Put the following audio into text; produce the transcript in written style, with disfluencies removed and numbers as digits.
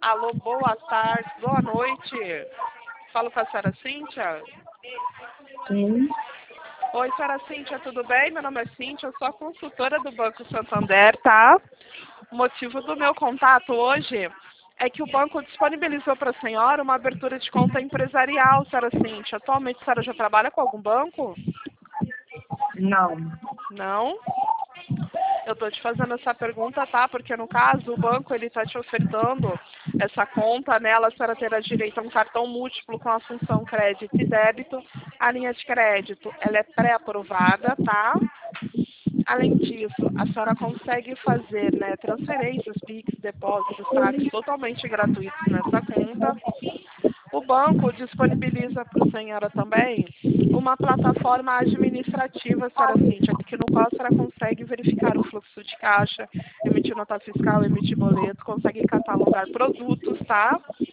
Alô, boa tarde, boa noite. Falo com a senhora Cíntia? Sim. Oi, senhora Cíntia, tudo bem? Meu nome é Cíntia, eu sou a consultora do Banco Santander, tá? O motivo do meu contato hoje é que o banco disponibilizou para a senhora uma abertura de conta empresarial, senhora Cíntia. Atualmente a senhora já trabalha com algum banco? Não. Não? Eu estou te fazendo essa pergunta, tá? Porque no caso o banco ele está te ofertando essa conta, nela a senhora terá direito a um cartão múltiplo com a função crédito e débito. A linha de crédito ela é pré-aprovada, tá? Além disso, a senhora consegue fazer, né, transferências, PIX, depósitos, saques totalmente gratuitos nessa conta. O banco disponibiliza para a senhora também uma plataforma administrativa, senhora Cíntia, que no qual a senhora consegue verificar o fluxo de caixa, emitir nota fiscal, emitir boleto, consegue catalogar produtos, tá?